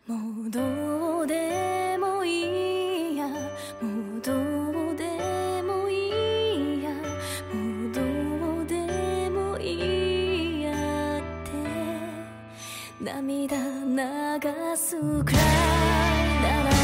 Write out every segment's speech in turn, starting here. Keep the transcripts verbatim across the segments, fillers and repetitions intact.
もうどうでもいいや、もうどうでもいいや、もうどうでもいいやって涙流すくらいなら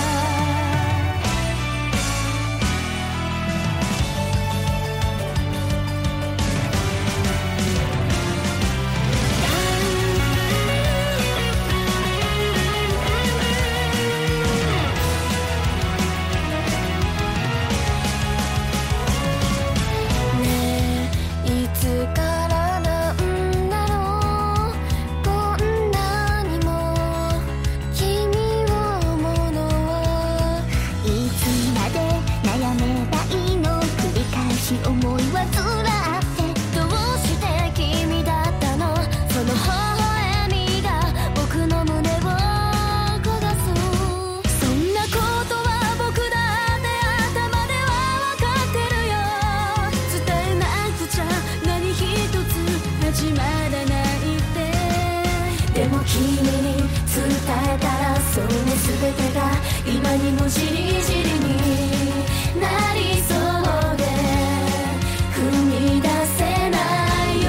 思いはずらってどうして君だったの、その微笑みが僕の胸を焦がす。そんなことは僕だって頭では分かってるよ。伝えなくちゃ何一つ始まらないって。でも君に伝えたらそれ全てが今にもじりじりになりそうで踏み出せないよ。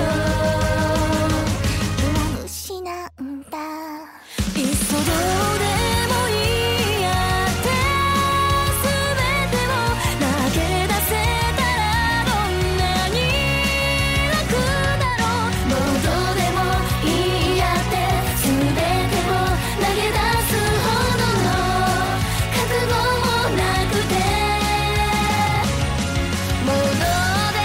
弱虫なんだ。いっそどうでもいいやって全てを投げ出せたらどんなに楽だろう。もうどうでもいいやって全てを投げ出すほどの覚悟もなくて、もうどう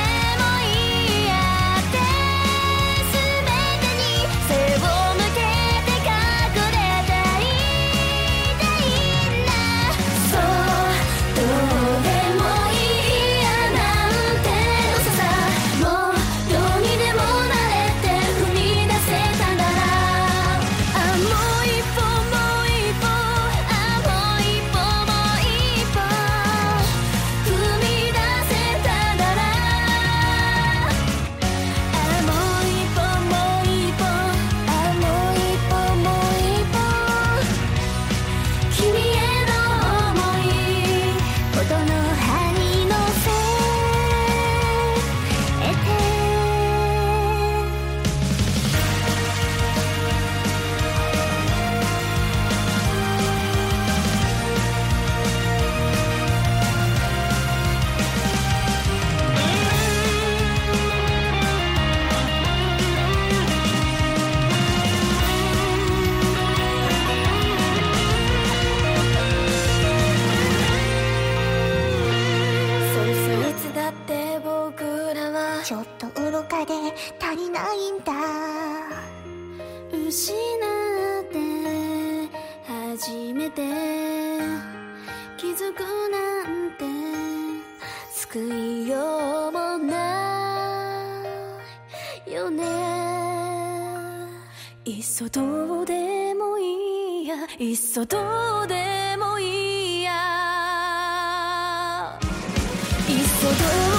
ちょっと愚かで足りないんだ。失って初めて気づくなんて救いようもないよね。いっそどうでもいいや、いっそどうでもいいや、いっそどう